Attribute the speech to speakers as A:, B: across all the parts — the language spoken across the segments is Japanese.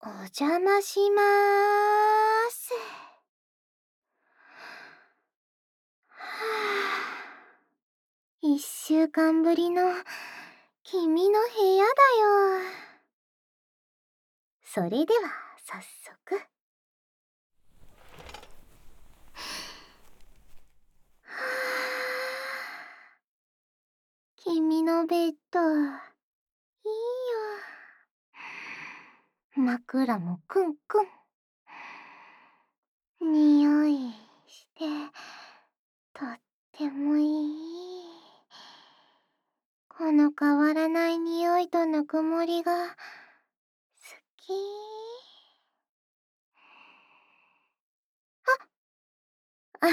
A: お邪魔しまーす。はあ、1週間ぶりの君の部屋だよ。それでは早速。はあ、君のベッド、いいよ。枕もクンクン。匂いして、とってもいい。この変わらない匂いとぬくもりが好き。あ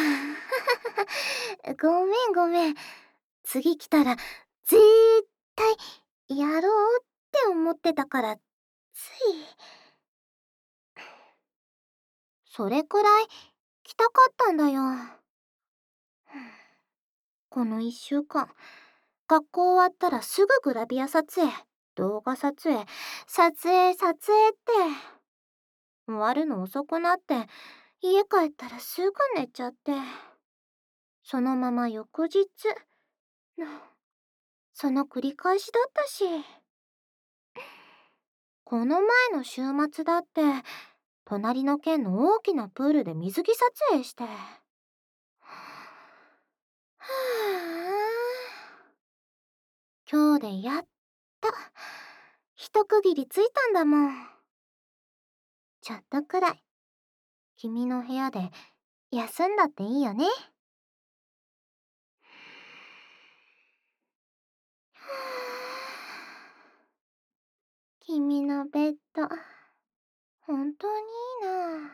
A: ごめんごめん。次来たら絶対やろうって思ってたから、つい。それくらい来たかったんだよ。この1週間、学校終わったらすぐグラビア撮影、動画撮影、撮影撮影って。終わるの遅くなって、家帰ったらすぐ寝ちゃって。そのまま翌日、その繰り返しだったし。この前の週末だって、隣の県の大きなプールで水着撮影して。はあ、今日でやっと一区切りついたんだもん。ちょっとくらい君の部屋で休んだっていいよね。はあ、君のベッド、本当にいいな。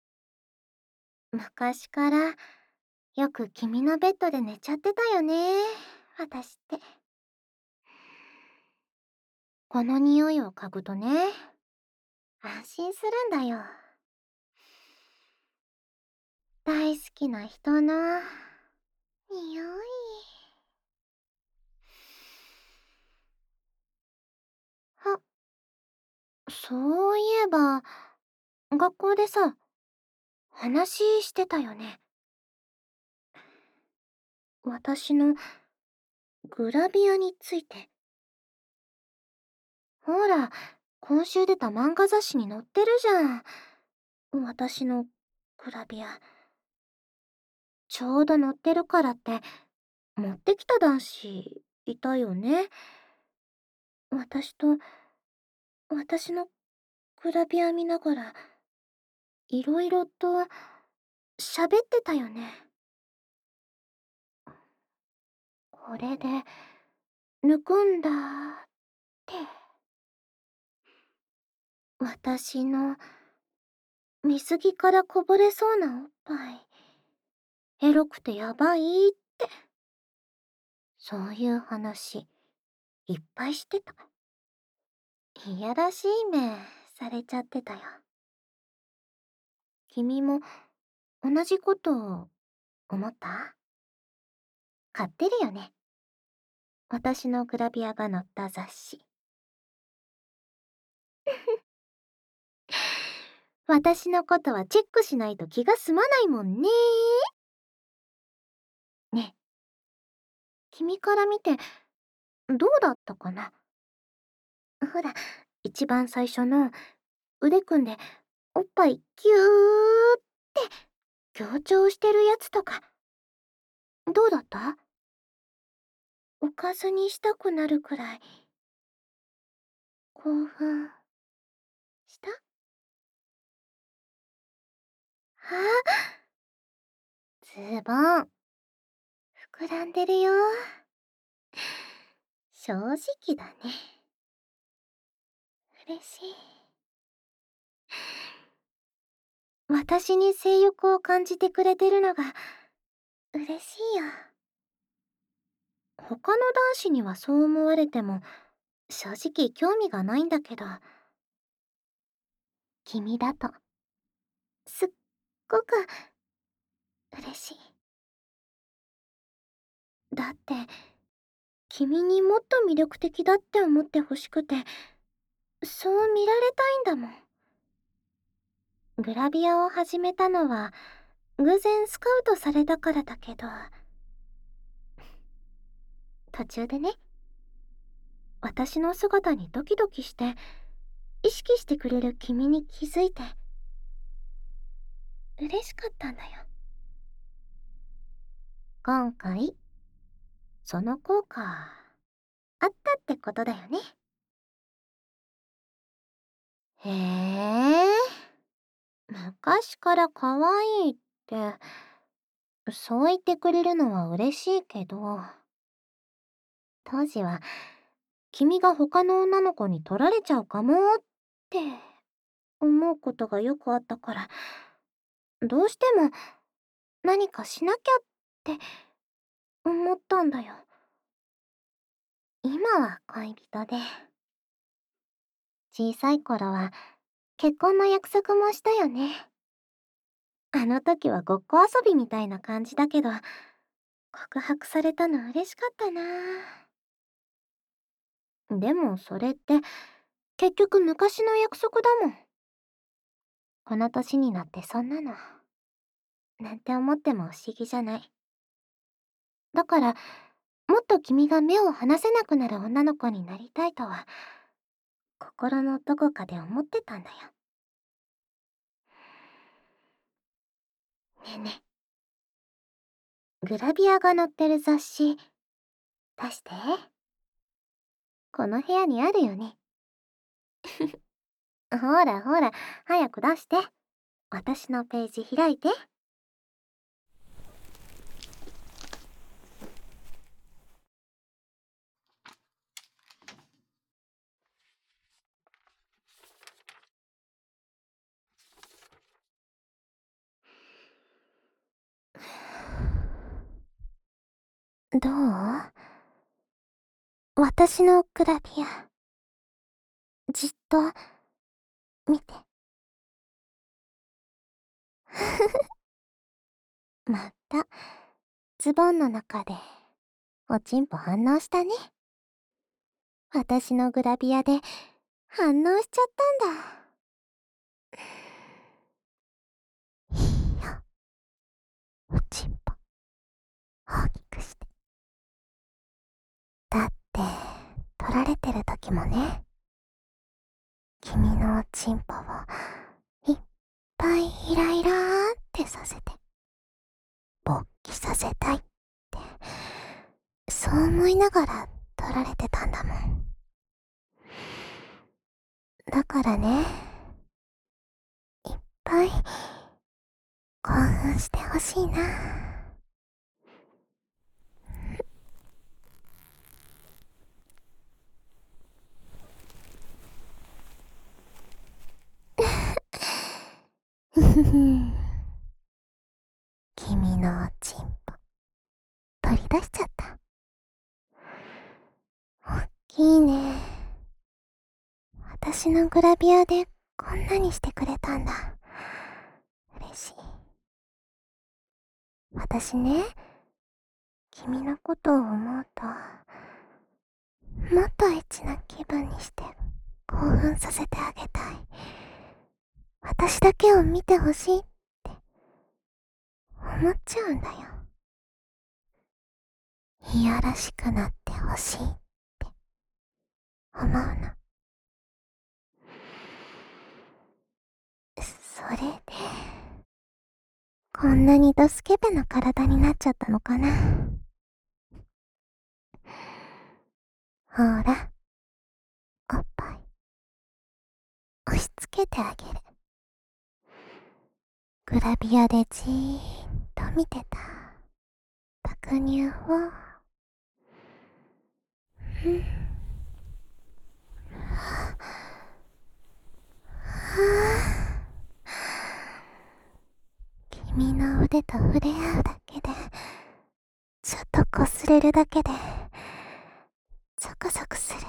A: 昔からよく君のベッドで寝ちゃってたよね、私って。この匂いを嗅ぐとね、安心するんだよ。大好きな人の匂い。あ、そういえば、学校でさ、話してたよね。私のグラビアについて。ほら、今週出た漫画雑誌に載ってるじゃん。私のグラビア。ちょうど載ってるからって、持ってきた男子いたよね。私と、私のグラビア見ながら、いろいろと喋ってたよね。これで、抜くんだって。私の、水着からこぼれそうなおっぱい。エロくてやばいって。そういう話、いっぱいしてた。いやらしい目されちゃってたよ。君も同じこと思った？買ってるよね。私のグラビアが載った雑誌。私のことはチェックしないと気が済まないもんね。ねえ、君から見てどうだったかな？ほら、一番最初の腕組んでおっぱいギューって強調してるやつとか、どうだった？おかずにしたくなるくらい興奮した？あ、ズボン膨らんでるよ。正直だね。嬉しい。私に性欲を感じてくれてるのが嬉しいよ。他の男子にはそう思われても正直興味がないんだけど、君だとすっごく嬉しい。だって君にもっと魅力的だって思ってほしくて、そう見られたいんだもん。 グラビアを始めたのは偶然スカウトされたからだけど、途中でね、私の姿にドキドキして意識してくれる君に気づいて嬉しかったんだよ。今回その効果あったってことだよね。へえ、昔から可愛いってそう言ってくれるのは嬉しいけど、当時は君が他の女の子に取られちゃうかもって思うことがよくあったから、どうしても何かしなきゃって思ったんだよ。今は恋人で、小さい頃は結婚の約束もしたよね。あの時はごっこ遊びみたいな感じだけど、告白されたの嬉しかったな。でもそれって結局昔の約束だもん。この年になってそんなのなんて思っても不思議じゃない。だからもっと君が目を離せなくなる女の子になりたいとは心のどこかで思ってたんだよ。ねえねえ、グラビアが載ってる雑誌出して。この部屋にあるよね。ほらほら、早く出して。私のページ開いて。どう？私のグラビア、じっと見て。また、ズボンの中で、おちんぽ反応したね。私のグラビアで反応しちゃったんだ。いいよ、おちんぽ、大きくして。だって、撮られてる時もね、君のおちんぽをいっぱいイライラーってさせて、勃起させたいって、そう思いながら撮られてたんだもん。だからね、いっぱい興奮してほしいな。ふふふん。君のおちんぽ、取り出しちゃった。おっきいね。私のグラビアでこんなにしてくれたんだ。嬉しい。私ね、君のことを思うと、もっとエッチな気分にして興奮させてあげたい。私だけを見てほしいって思っちゃうんだよ。いやらしくなってほしいって思うの。それで、こんなにドスケベな体になっちゃったのかな。ほら、おっぱい、押し付けてあげる。グラビアでじーっと見てた爆乳を、うん、はぁ、君の腕と触れ合うだけで、ちょっと擦れるだけで、ゾクゾクする。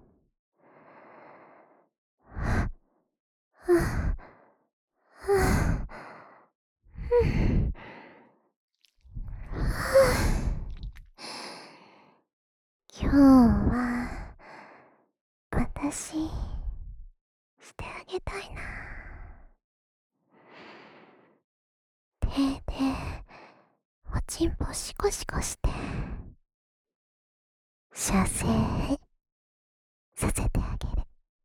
A: はぁ、はぁ、はぁ、うん今日は、私、してあげたいな。 で、おちんぽシコシコして、射精させてあげる。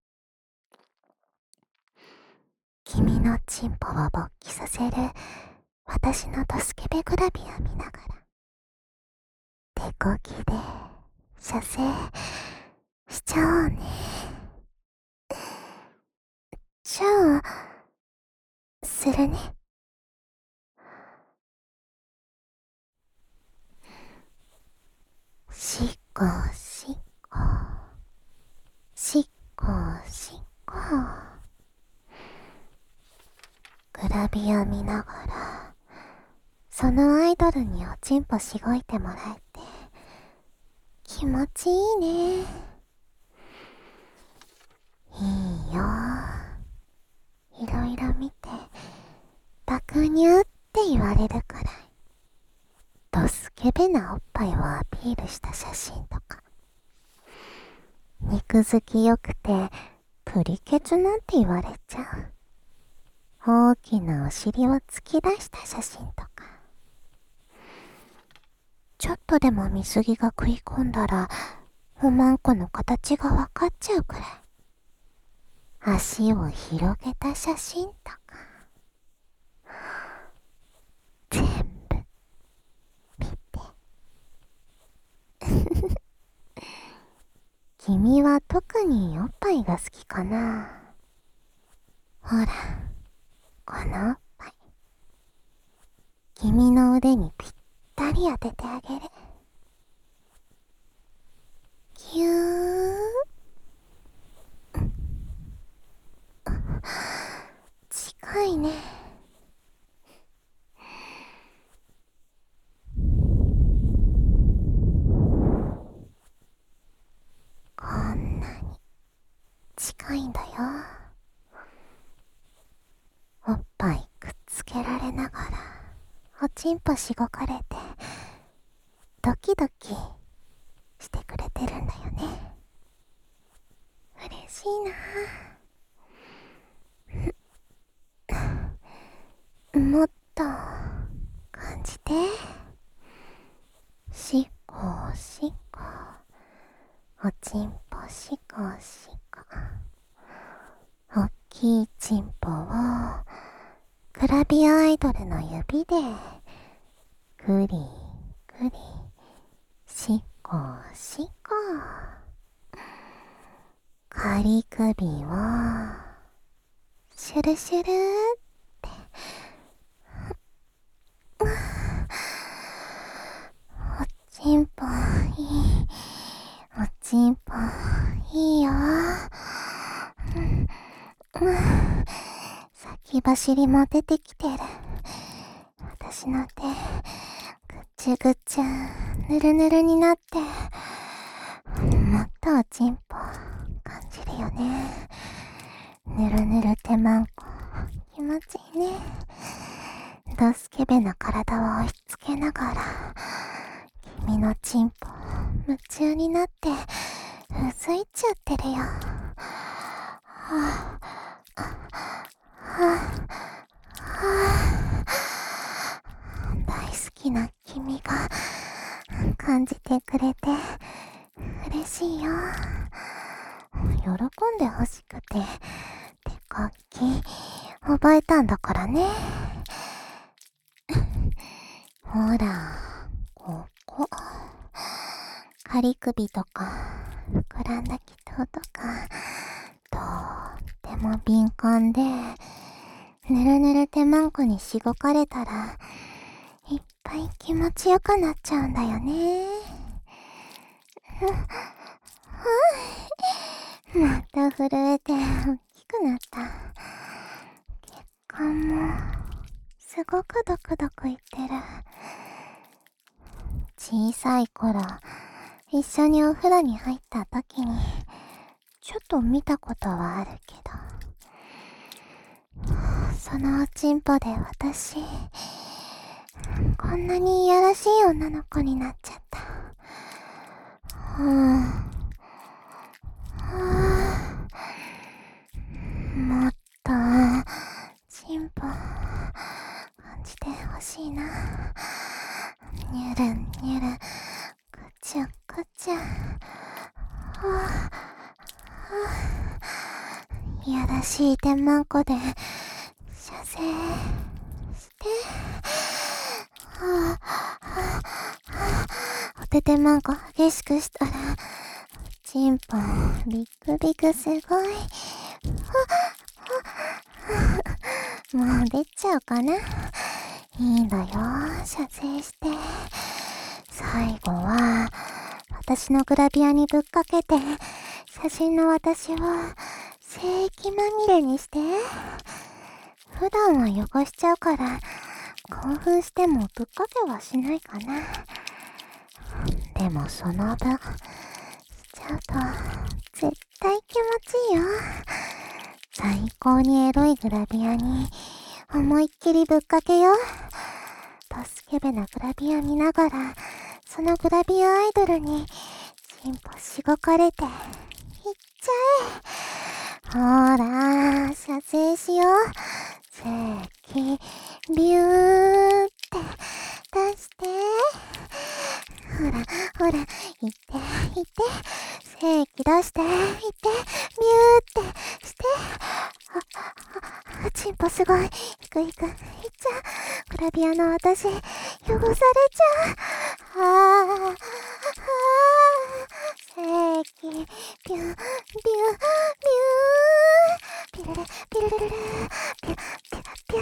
A: 君のチンポを勃起させる私のドスケベグラビア見ながら、手こぎで射精しちゃおうね。じゃあ、するね。しっこしっこ、しっこしっこ。グラビア見ながら、そのアイドルにおちんぽしごいてもらえて、気持ちいいね。いいよ。いろいろ見て、爆乳って言われるくらい、ドスケベなおっぱいをアピールした写真とか、肉付き良くて、プリケツなんて言われちゃう。大きなお尻を突き出した写真とか、ちょっとでも水着が食い込んだら、おまんこの形がわかっちゃうくらい、足を広げた写真とか、全部見て。君は特におっぱいが好きかな。ほら、このおっぱい。君の腕にぴったり当ててあげる。ぎゅー。近いね。こんなに近いんだよ。おっぱいくっつけられながら、おちんぽしごかれて、ドキドキしてくれてるんだよね。嬉しいな。もっと感じて。しこしこ、おちんぽしこしこ。おっきいちんぽをグラビアアイドルの指でグリグリしこしこ。仮首をシュルシュルっておちんぽいい、おちんぽいいよ。先走りも出てきてる。私の手、ぐちゅぐちゅ、ぬるぬるになって、もっとおちんぽ感じるよね。ぬるぬる手マンコ、気持ちいいね。ドスケベな体を押し付けながら、君のチンポ夢中になってうずいちゃってるよ。はぁ、はぁ、はぁ。大好きな君が感じてくれて嬉しいよ。喜んでほしくて手こき覚えたんだからね。ほら、ここ。仮首とか、膨らんだ気筒とか、とっても敏感で、ぬるぬる手マンコにしごかれたら、いっぱい気持ちよくなっちゃうんだよね。また震えて大きくなった。血管も、すごくドクドクいってる。小さい頃、一緒にお風呂に入った時に、ちょっと見たことはあるけど、そのおちんぽで私、こんなにいやらしい女の子になっちゃった。もっと、ちんぽ、感じてほしいな。にゅるにゅる、こちゃこちゃ。いやらしい天満湖で射精して、おててまんこ激しくしたらチンポビクビクすごい。もう出ちゃうかな。いいのよ、射精して。最後は私のグラビアにぶっかけて、写真の私を精液まみれにして。普段は汚しちゃうから興奮してもぶっかけはしないかな。でもその分しちゃうと絶対気持ちいいよ。最高にエロいグラビアに思いっきりぶっかけよ。ドスケベなグラビア見ながら、そのグラビアアイドルにチンポしごかれていっちゃえ。ほーら、射精しよう。精液ビューって出して。ほらほら、いっていって、精液出していって、ビューってして。チンポすごい。いくいっちゃう。グラビアの私、汚されちゃう。精液ビュービュービューピルルピルルルルピュピュピュピュ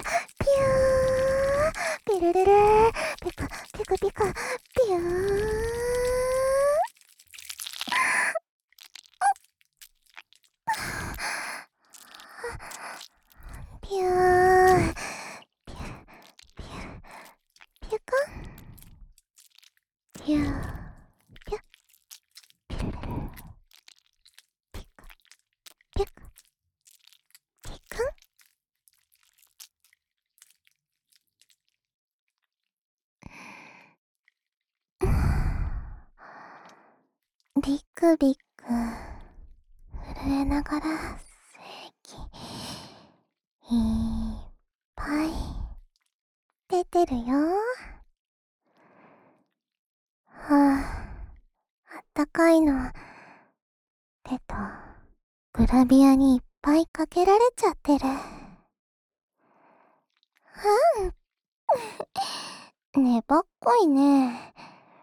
A: ーピルルルピクピクピクピュー。ピューピューピューピュカピューピュピルルルピクピクピクン。ビクビク震えながら精液いっぱい出てるよ。あったかいの手とグラビアにいっぱいかけられちゃってる。粘っこいね。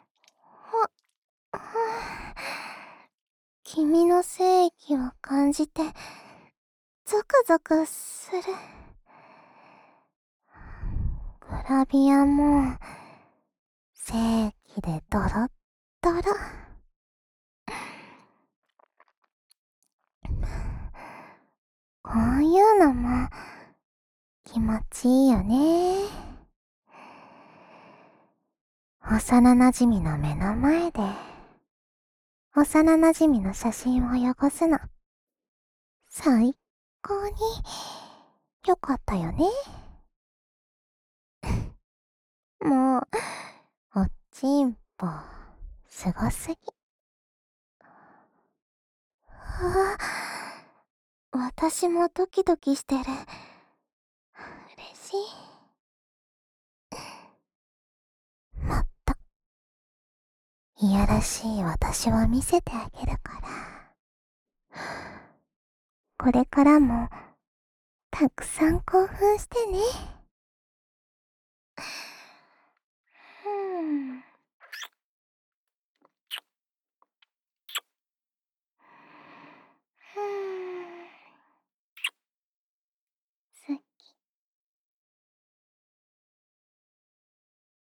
A: 君の精液を感じてゾクゾクする。グラビアも精液でドロッドロ。こういうのも気持ちいいよね。幼馴染の目の前で幼馴染の写真を汚すの、最高に良かったよね。もうおっちんぽすごすぎ。私もドキドキしてる。嬉しい。もっといやらしい私を見せてあげるから。これからもたくさん興奮してね。